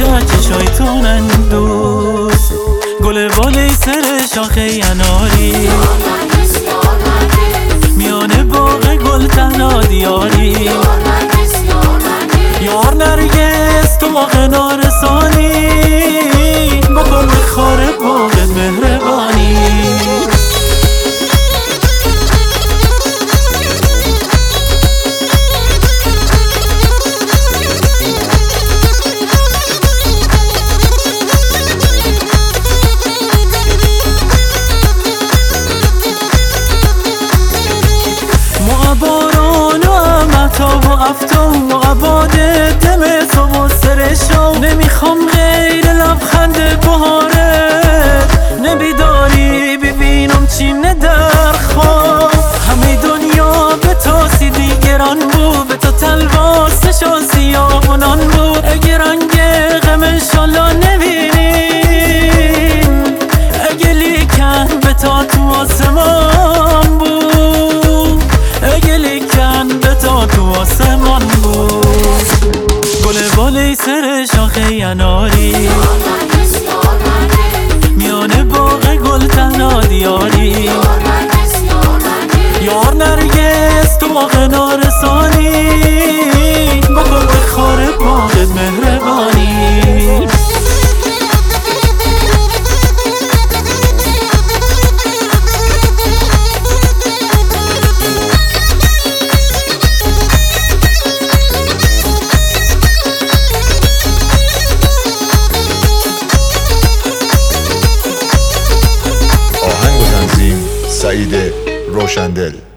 بچه چشای تونن دوست، گل بالای سر شاخه اناری، میانه باغ گل تنها دیاری. یار نرگس تو باغ نارسانی، بکن به خار باغت مهربانی. باران و مهتاب و افتاب و عباد دم صبح و سر شو، نمیخوام غیر لبخند بهارت، نمیداری ببینم چینه در خواب. همه دنیا به تو سیدی گران بود، به تو تلواسش و سیاهونان بود. اگه رنگ غم انشالله نبینیم، اگه لیکن به تو تو آسمان بود، اگه لیکن به تو آسمان بود. گل بالای سر شاخه اناری، میانه باغ گل تنها دیاری. یار نرگس تو باغ نارسانی، بکن به خار باغت مهربانی. سعید روشندل.